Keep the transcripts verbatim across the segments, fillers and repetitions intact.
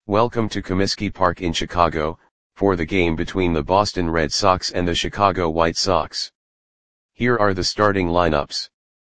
Welcome to Comiskey Park in Chicago, for the game between the Boston Red Sox and the Chicago White Sox. Here are the starting lineups.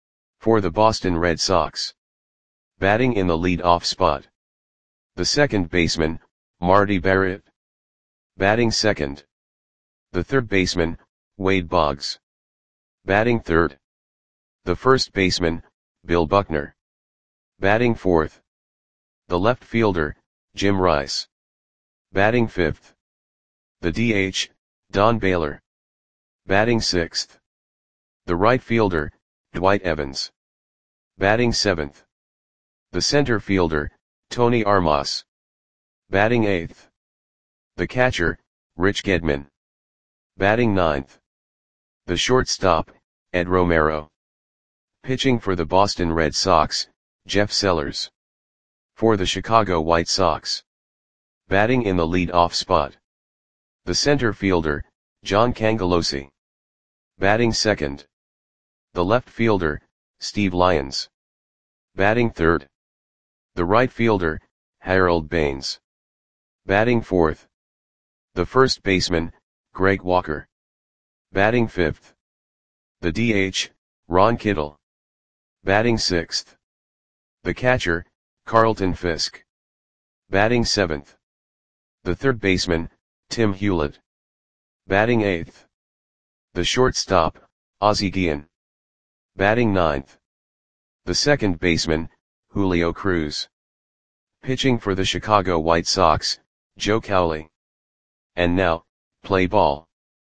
For the Boston Red Sox. Batting in the lead-off spot. The second baseman, Marty Barrett. Batting second. The third baseman, Wade Boggs. Batting third. The first baseman, Bill Buckner. Batting fourth. The left fielder, Jim Rice. Batting fifth. The D H, Don Baylor. Batting sixth. The right fielder, Dwight Evans. Batting seventh. The center fielder, Tony Armas. Batting eighth. The catcher, Rich Gedman. Batting ninth. The shortstop, Ed Romero. Pitching for the Boston Red Sox, Jeff Sellers. For the Chicago White Sox. Batting in the lead-off spot. The center fielder, John Cangelosi. Batting second. The left fielder, Steve Lyons. Batting third. The right fielder, Harold Baines. Batting fourth. The first baseman, Greg Walker. Batting fifth. The D H, Ron Kittle. Batting sixth. The catcher, Carlton Fisk. Batting seventh. The third baseman, Tim Hewlett. Batting eighth. The shortstop, Ozzie Guillen. Batting ninth. The second baseman, Julio Cruz. Pitching for the Chicago White Sox, Joe Cowley. And now, play ball.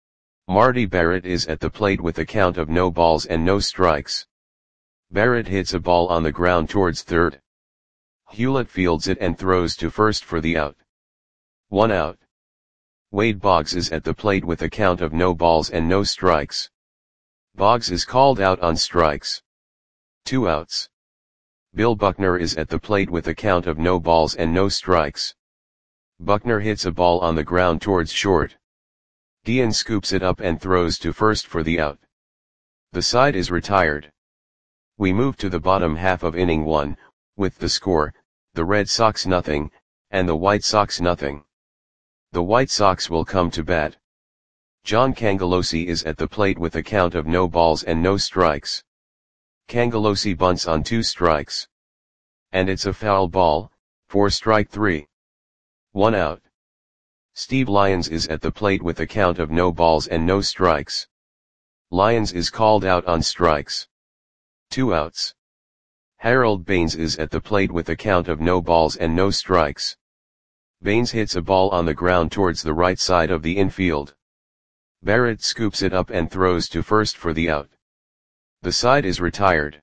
Marty Barrett is at the plate with a count of no balls and no strikes. Barrett hits a ball on the ground towards third. Hewlett fields it and throws to first for the out. One out. Wade Boggs is at the plate with a count of no balls and no strikes. Boggs is called out on strikes. Two outs. Bill Buckner is at the plate with a count of no balls and no strikes. Buckner hits a ball on the ground towards short. Guillen scoops it up and throws to first for the out. The side is retired. We move to the bottom half of inning one, with the score, the Red Sox nothing, and the White Sox nothing. The White Sox will come to bat. John Cangelosi is at the plate with a count of no balls and no strikes. Cangelosi bunts on two strikes. And it's a foul ball, for strike three. One out. Steve Lyons is at the plate with a count of no balls and no strikes. Lyons is called out on strikes. Two outs. Harold Baines is at the plate with a count of no balls and no strikes. Baines hits a ball on the ground towards the right side of the infield. Barrett scoops it up and throws to first for the out. The side is retired.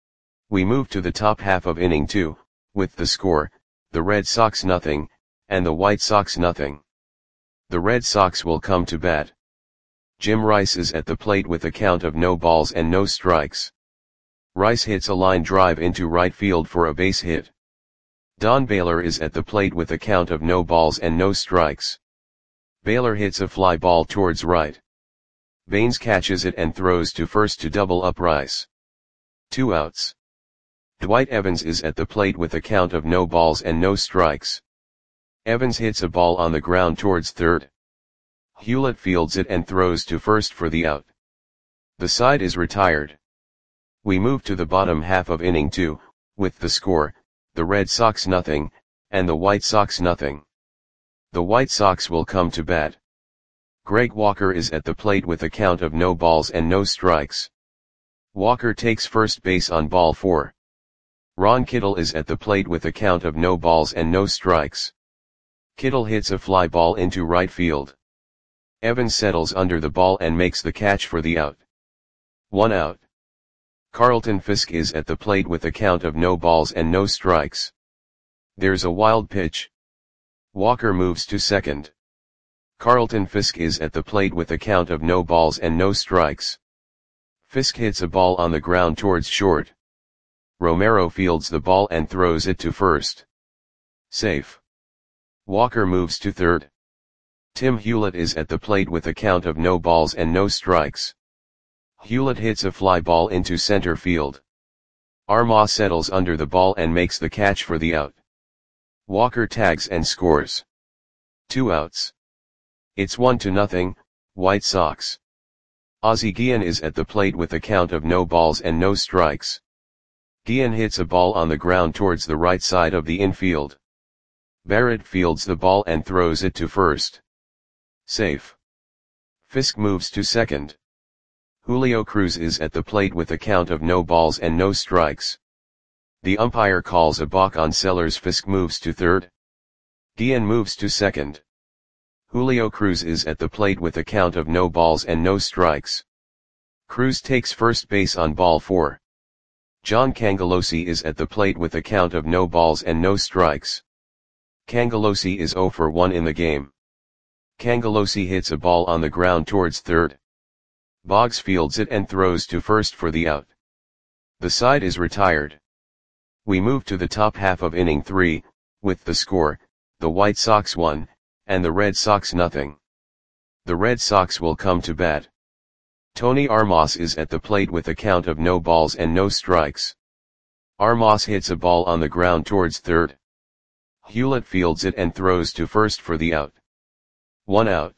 We move to the top half of inning two, with the score, the Red Sox nothing, and the White Sox nothing. The Red Sox will come to bat. Jim Rice is at the plate with a count of no balls and no strikes. Rice hits a line drive into right field for a base hit. Don Baylor is at the plate with a count of no balls and no strikes. Baylor hits a fly ball towards right. Baines catches it and throws to first to double up Rice. Two outs. Dwight Evans is at the plate with a count of no balls and no strikes. Evans hits a ball on the ground towards third. Hewlett fields it and throws to first for the out. The side is retired. We move to the bottom half of inning two, with the score, the Red Sox nothing, and the White Sox nothing. The White Sox will come to bat. Greg Walker is at the plate with a count of no balls and no strikes. Walker takes first base on ball four. Ron Kittle is at the plate with a count of no balls and no strikes. Kittle hits a fly ball into right field. Evans settles under the ball and makes the catch for the out. One out. Carlton Fisk is at the plate with a count of no balls and no strikes. There's a wild pitch. Walker moves to second. Carlton Fisk is at the plate with a count of no balls and no strikes. Fisk hits a ball on the ground towards short. Romero fields the ball and throws it to first. Safe. Walker moves to third. Tim Hewlett is at the plate with a count of no balls and no strikes. Hewlett hits a fly ball into center field. Armas settles under the ball and makes the catch for the out. Walker tags and scores. Two outs. It's one to nothing, White Sox. Ozzie Guillen is at the plate with a count of no balls and no strikes. Guillen hits a ball on the ground towards the right side of the infield. Barrett fields the ball and throws it to first. Safe. Fisk moves to second. Julio Cruz is at the plate with a count of no balls and no strikes. The umpire calls a balk on Sellers. Fisk moves to third. Guillen moves to second. Julio Cruz is at the plate with a count of no balls and no strikes. Cruz takes first base on ball four. John Cangelosi is at the plate with a count of no balls and no strikes. Cangelosi is zero for one in the game. Cangelosi hits a ball on the ground towards third. Boggs fields it and throws to first for the out. The side is retired. We move to the top half of inning three, with the score, the White Sox one, and the Red Sox nothing. The Red Sox will come to bat. Tony Armas is at the plate with a count of no balls and no strikes. Armas hits a ball on the ground towards third. Hewlett fields it and throws to first for the out. One out.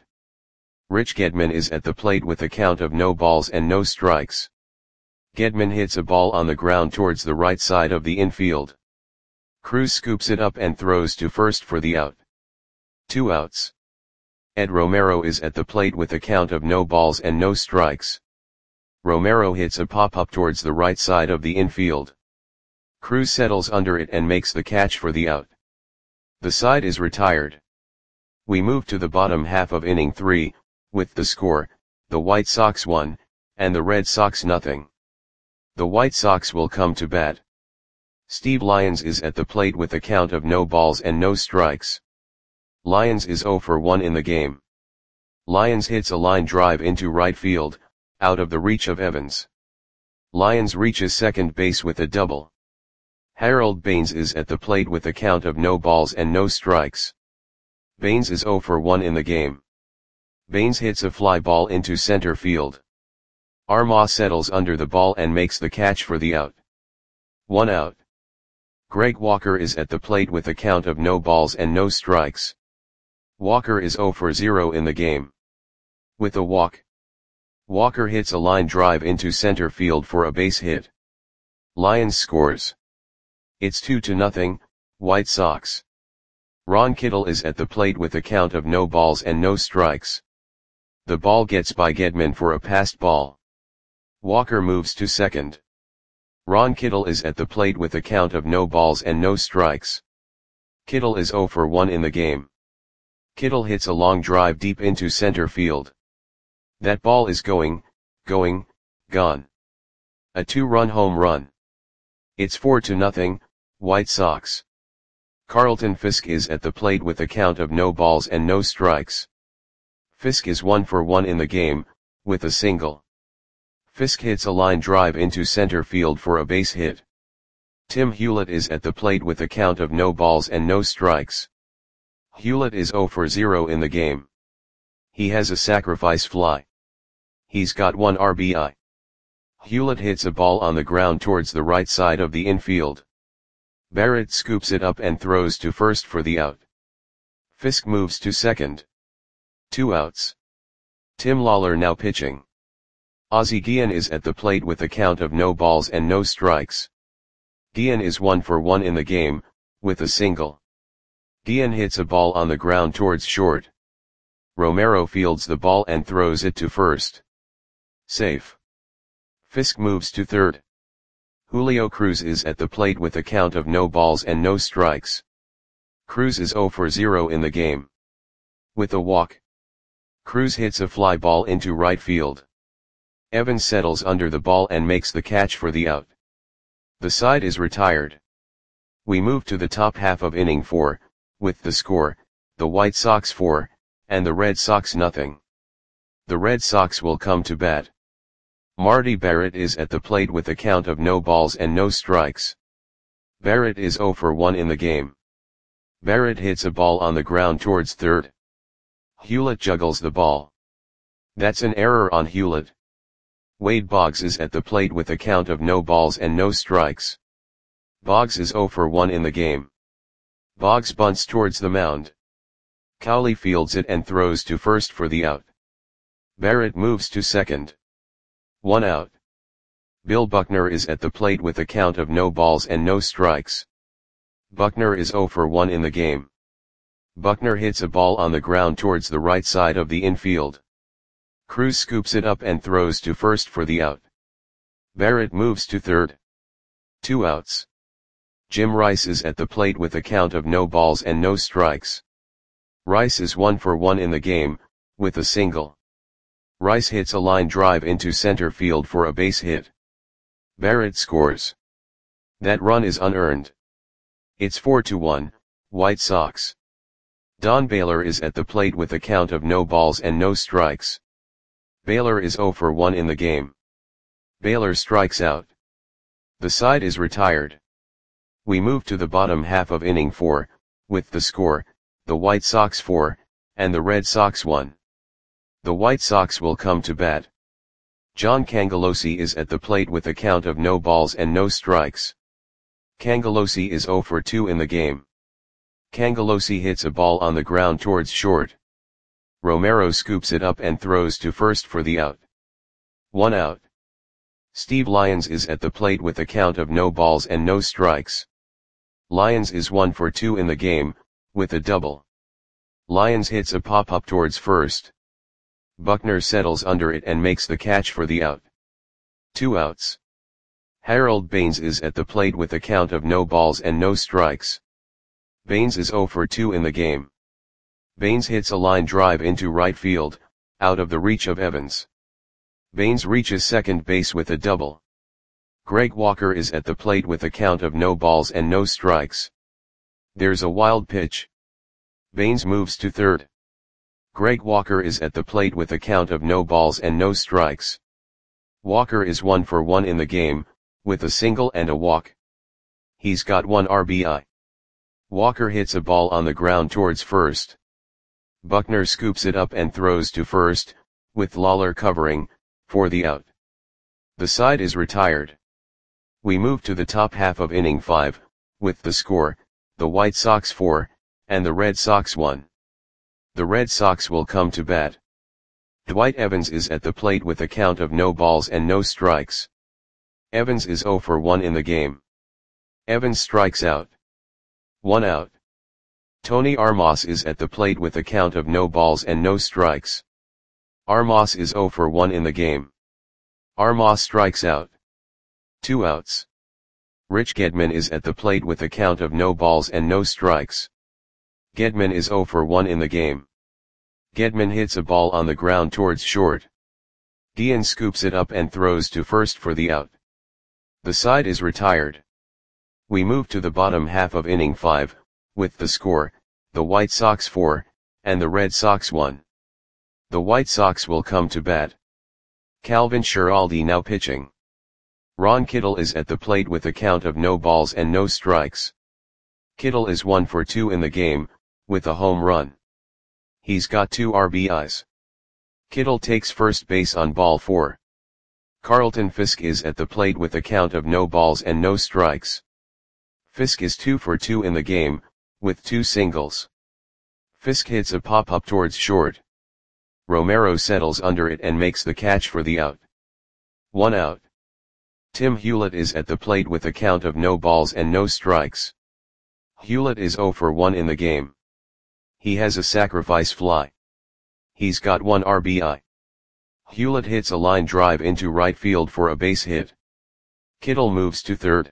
Rich Gedman is at the plate with a count of no balls and no strikes. Gedman hits a ball on the ground towards the right side of the infield. Cruz scoops it up and throws to first for the out. Two outs. Ed Romero is at the plate with a count of no balls and no strikes. Romero hits a pop-up towards the right side of the infield. Cruz settles under it and makes the catch for the out. The side is retired. We move to the bottom half of inning three, with the score, the White Sox one, and the Red Sox nothing. The White Sox will come to bat. Steve Lyons is at the plate with a count of no balls and no strikes. Lyons is zero for one in the game. Lyons hits a line drive into right field, out of the reach of Evans. Lyons reaches second base with a double. Harold Baines is at the plate with a count of no balls and no strikes. Baines is zero for one in the game. Baines hits a fly ball into center field. Armas settles under the ball and makes the catch for the out. One out. Greg Walker is at the plate with a count of no balls and no strikes. Walker is zero for zero in the game. With a walk. Walker hits a line drive into center field for a base hit. Lyons scores. It's two to nothing, White Sox. Ron Kittle is at the plate with a count of no balls and no strikes. The ball gets by Gedman for a passed ball. Walker moves to second. Ron Kittle is at the plate with a count of no balls and no strikes. Kittle is zero for one in the game. Kittle hits a long drive deep into center field. That ball is going, going, gone. A two-run home run. It's four to nothing, White Sox. Carlton Fisk is at the plate with a count of no balls and no strikes. Fisk is one for one in the game, with a single. Fisk hits a line drive into center field for a base hit. Tim Hewlett is at the plate with a count of no balls and no strikes. Hewlett is zero for zero in the game. He has a sacrifice fly. He's got one R B I. Hewlett hits a ball on the ground towards the right side of the infield. Barrett scoops it up and throws to first for the out. Fisk moves to second. Two outs. Tim Lawler now pitching. Ozzie Guillen is at the plate with a count of no balls and no strikes. Guillen is one for one in the game, with a single. Guillen hits a ball on the ground towards short. Romero fields the ball and throws it to first. Safe. Fisk moves to third. Julio Cruz is at the plate with a count of no balls and no strikes. Cruz is zero for zero in the game. With a walk. Cruz hits a fly ball into right field. Evans settles under the ball and makes the catch for the out. The side is retired. We move to the top half of inning four, with the score, the White Sox four, and the Red Sox nothing. The Red Sox will come to bat. Marty Barrett is at the plate with a count of no balls and no strikes. Barrett is zero for one in the game. Barrett hits a ball on the ground towards third. Hewlett juggles the ball. That's an error on Hewlett. Wade Boggs is at the plate with a count of no balls and no strikes. Boggs is zero for one in the game. Boggs bunts towards the mound. Cowley fields it and throws to first for the out. Barrett moves to second. One out. Bill Buckner is at the plate with a count of no balls and no strikes. Buckner is oh for one in the game. Buckner hits a ball on the ground towards the right side of the infield. Cruz scoops it up and throws to first for the out. Barrett moves to third. Two outs. Jim Rice is at the plate with a count of no balls and no strikes. Rice is one for one in the game, with a single. Rice hits a line drive into center field for a base hit. Barrett scores. That run is unearned. It's four to one, White Sox. Don Baylor is at the plate with a count of no balls and no strikes. Baylor is oh for one in the game. Baylor strikes out. The side is retired. We move to the bottom half of inning four, with the score, the White Sox four, and the Red Sox one. The White Sox will come to bat. John Cangelosi is at the plate with a count of no balls and no strikes. Cangelosi is oh for two in the game. Cangelosi hits a ball on the ground towards short. Romero scoops it up and throws to first for the out. One out. Steve Lyons is at the plate with a count of no balls and no strikes. Lyons is one for two in the game, with a double. Lyons hits a pop-up towards first. Buckner settles under it and makes the catch for the out. Two outs. Harold Baines is at the plate with a count of no balls and no strikes. Baines is oh for two in the game. Baines hits a line drive into right field, out of the reach of Evans. Baines reaches second base with a double. Greg Walker is at the plate with a count of no balls and no strikes. There's a wild pitch. Baines moves to third. Greg Walker is at the plate with a count of no balls and no strikes. Walker is one for one in the game, with a single and a walk. He's got one R B I. Walker hits a ball on the ground towards first. Buckner scoops it up and throws to first, with Lawler covering, for the out. The side is retired. We move to the top half of inning five, with the score, the White Sox four, and the Red Sox one. The Red Sox will come to bat. Dwight Evans is at the plate with a count of no balls and no strikes. Evans is oh for one in the game. Evans strikes out. One out. Tony Armas is at the plate with a count of no balls and no strikes. Armas is oh for one in the game. Armas strikes out. Two outs. Rich Gedman is at the plate with a count of no balls and no strikes. Gedman is oh for one in the game. Gedman hits a ball on the ground towards short. Guillen scoops it up and throws to first for the out. The side is retired. We move to the bottom half of inning five, with the score, the White Sox four, and the Red Sox one. The White Sox will come to bat. Calvin Schiraldi now pitching. Ron Kittle is at the plate with a count of no balls and no strikes. Kittle is one for two in the game, with a home run. He's got two R B Is. Kittle takes first base on ball four. Carlton Fisk is at the plate with a count of no balls and no strikes. Fisk is two for two in the game, with two singles. Fisk hits a pop-up towards short. Romero settles under it and makes the catch for the out. One out. Tim Hewlett is at the plate with a count of no balls and no strikes. Hewlett is oh for one in the game. He has a sacrifice fly. He's got one R B I. Hewlett hits a line drive into right field for a base hit. Kittle moves to third.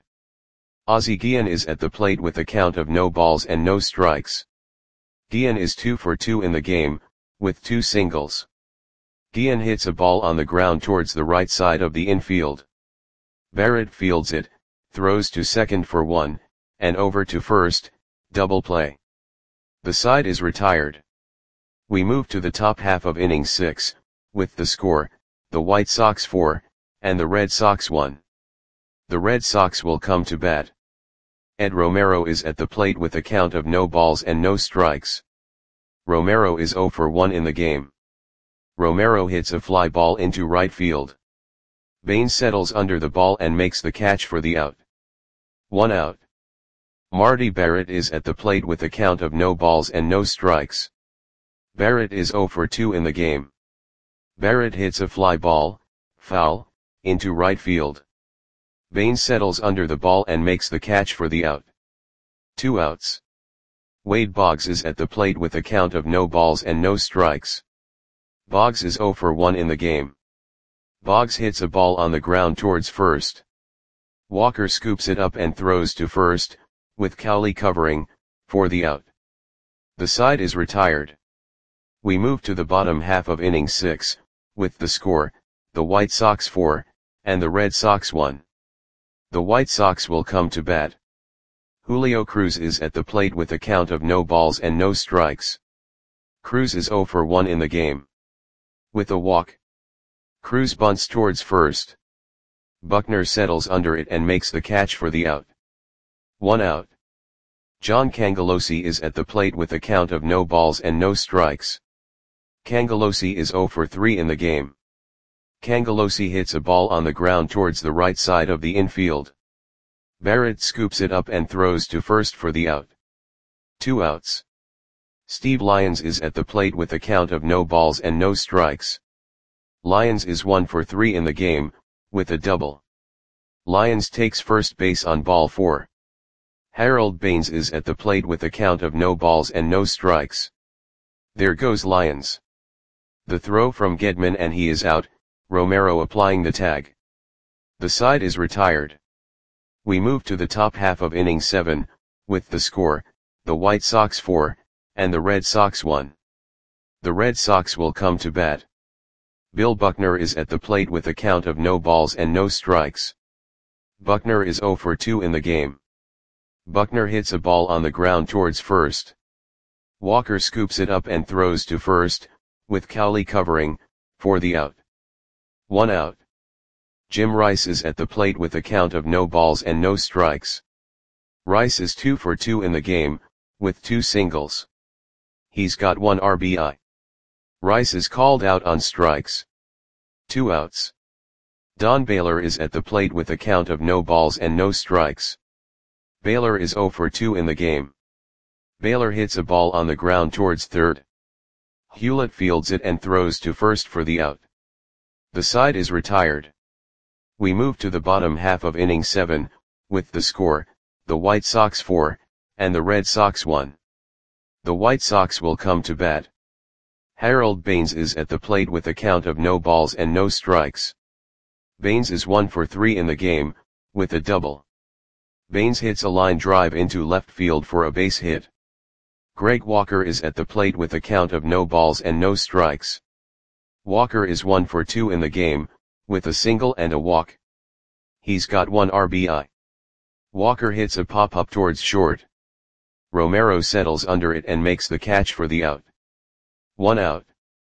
Ozzie Guillen is at the plate with a count of no balls and no strikes. Guillen is two for two in the game, with two singles. Guillen hits a ball on the ground towards the right side of the infield. Barrett fields it, throws to second for one, and over to first, double play. The side is retired. We move to the top half of inning six, with the score, the White Sox four, and the Red Sox one. The Red Sox will come to bat. Ed Romero is at the plate with a count of no balls and no strikes. Romero is oh for one in the game. Romero hits a fly ball into right field. Baines settles under the ball and makes the catch for the out. One out. Marty Barrett is at the plate with a count of no balls and no strikes. Barrett is zero for two in the game. Barrett hits a fly ball, foul, into right field. Baines settles under the ball and makes the catch for the out. Two outs. Wade Boggs is at the plate with a count of no balls and no strikes. Boggs is zero for one in the game. Boggs hits a ball on the ground towards first. Walker scoops it up and throws to first, with Cowley covering, for the out. The side is retired. We move to the bottom half of inning six, with the score, the White Sox four, and the Red Sox one. The White Sox will come to bat. Julio Cruz is at the plate with a count of no balls and no strikes. Cruz is zero for one in the game. With a walk, Cruz bunts towards first. Buckner settles under it and makes the catch for the out. One out. John Cangelosi is at the plate with a count of no balls and no strikes. Cangelosi is zero for three in the game. Cangelosi hits a ball on the ground towards the right side of the infield. Barrett scoops it up and throws to first for the out. Two outs. Steve Lyons is at the plate with a count of no balls and no strikes. Lyons is one for three in the game, with a double. Lyons takes first base on ball four. Harold Baines is at the plate with a count of no balls and no strikes. There goes Lyons. The throw from Gedman and he is out, Romero applying the tag. The side is retired. We move to the top half of inning seven, with the score, the White Sox four, and the Red Sox one. The Red Sox will come to bat. Bill Buckner is at the plate with a count of no balls and no strikes. Buckner is zero for two in the game. Buckner hits a ball on the ground towards first. Walker scoops it up and throws to first, with Cowley covering, for the out. One out. Jim Rice is at the plate with a count of no balls and no strikes. Rice is two for two in the game, with two singles. He's got one R B I. Rice is called out on strikes. Two outs. Don Baylor is at the plate with a count of no balls and no strikes. Baylor is zero for two in the game. Baylor hits a ball on the ground towards third. Hewlett fields it and throws to first for the out. The side is retired. We move to the bottom half of inning seven, with the score, the White Sox four, and the Red Sox one. The White Sox will come to bat. Harold Baines is at the plate with a count of no balls and no strikes. Baines is one for three in the game, with a double. Baines hits a line drive into left field for a base hit. Greg Walker is at the plate with a count of no balls and no strikes. Walker is one for two in the game, with a single and a walk. He's got one R B I. Walker hits a pop-up towards short. Romero settles under it and makes the catch for the out. One out.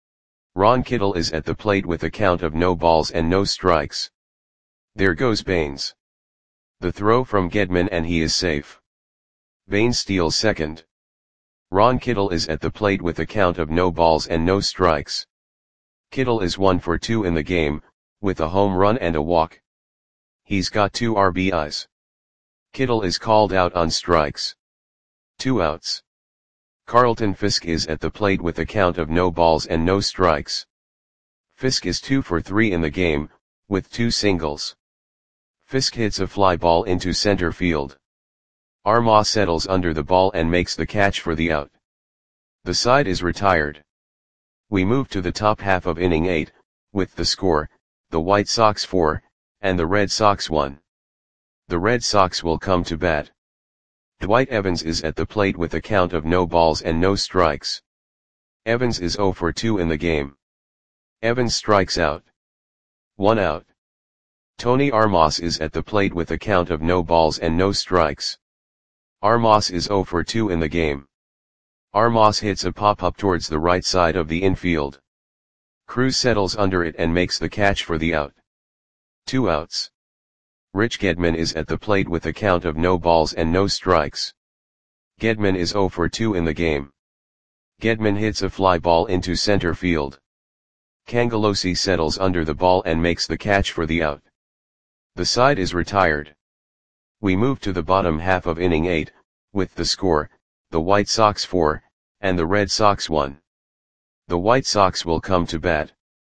Ron Kittle is at the plate with a count of no balls and no strikes. There goes Baines. The throw from Gedman and he is safe. Baines steals second. Ron Kittle is at the plate with a count of no balls and no strikes. Kittle is one for two in the game, with a home run and a walk. He's got two R B Is. Kittle is called out on strikes. Two outs. Carlton Fisk is at the plate with a count of no balls and no strikes. Fisk is two for three in the game, with two singles. Fisk hits a fly ball into center field. Armah settles under the ball and makes the catch for the out. The side is retired. We move to the top half of inning eight, with the score, the White Sox four, and the Red Sox one. The Red Sox will come to bat. Dwight Evans is at the plate with a count of no balls and no strikes. Evans is zero for two in the game. Evans strikes out. One out. Tony Armas is at the plate with a count of no balls and no strikes. Armas is zero for two in the game. Armas hits a pop-up towards the right side of the infield. Cruz settles under it and makes the catch for the out. Two outs. Rich Gedman is at the plate with a count of no balls and no strikes. Gedman is zero for two in the game. Gedman hits a fly ball into center field. Cangelosi settles under the ball and makes the catch for the out. The side is retired. We move to the bottom half of inning eight, with the score, the White Sox four, and the Red Sox one. The White Sox will come to bat.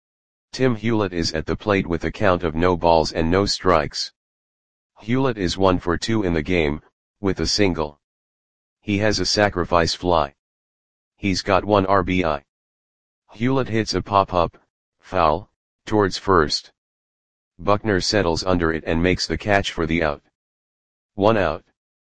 Tim Hewlett is at the plate with a count of no balls and no strikes. Hewlett is one for two in the game, with a single. He has a sacrifice fly. He's got one R B I. Hewlett hits a pop-up, foul, towards first. Buckner settles under it and makes the catch for the out. One out.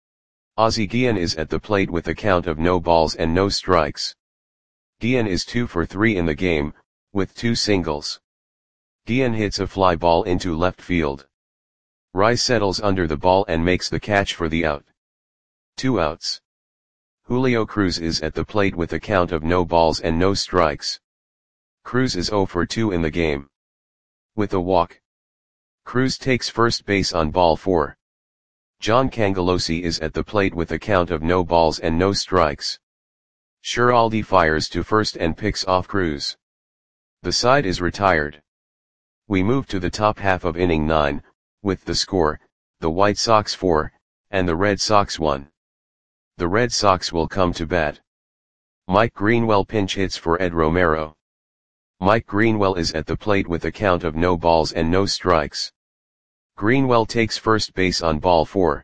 Ozzie Guillen is at the plate with a count of no balls and no strikes. Guillen is two for three in the game, with two singles. Guillen hits a fly ball into left field. Rice settles under the ball and makes the catch for the out. Two outs. Julio Cruz is at the plate with a count of no balls and no strikes. Cruz is zero for two in the game. With a walk. Cruz takes first base on ball four. John Cangelosi is at the plate with a count of no balls and no strikes. Schiraldi fires to first and picks off Cruz. The side is retired. We move to the top half of inning nine, with the score, the White Sox four, and the Red Sox one. The Red Sox will come to bat. Mike Greenwell pinch hits for Ed Romero. Mike Greenwell is at the plate with a count of no balls and no strikes. Greenwell takes first base on ball four.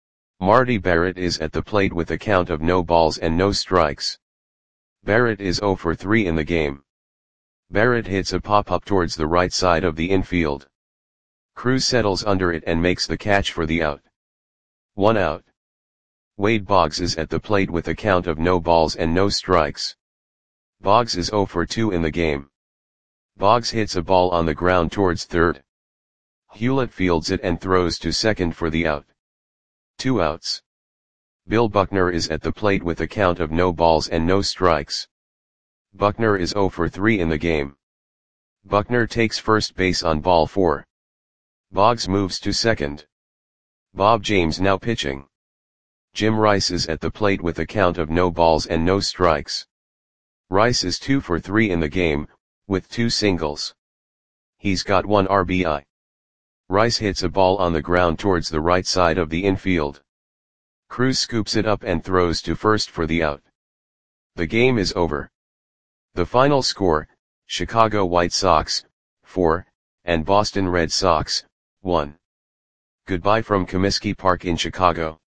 Marty Barrett is at the plate with a count of no balls and no strikes. Barrett is zero for three in the game. Barrett hits a pop-up towards the right side of the infield. Cruz settles under it and makes the catch for the out. One out. Wade Boggs is at the plate with a count of no balls and no strikes. Boggs is zero for two in the game. Boggs hits a ball on the ground towards third. Hewlett fields it and throws to second for the out. Two outs. Bill Buckner is at the plate with a count of no balls and no strikes. Buckner is zero for three in the game. Buckner takes first base on ball four. Boggs moves to second. Bob James now pitching. Jim Rice is at the plate with a count of no balls and no strikes. Rice is two for three in the game, with two singles. He's got one R B I. Rice hits a ball on the ground towards the right side of the infield. Cruz scoops it up and throws to first for the out. The game is over. The final score, Chicago White Sox, four, and Boston Red Sox, one. Goodbye from Comiskey Park in Chicago.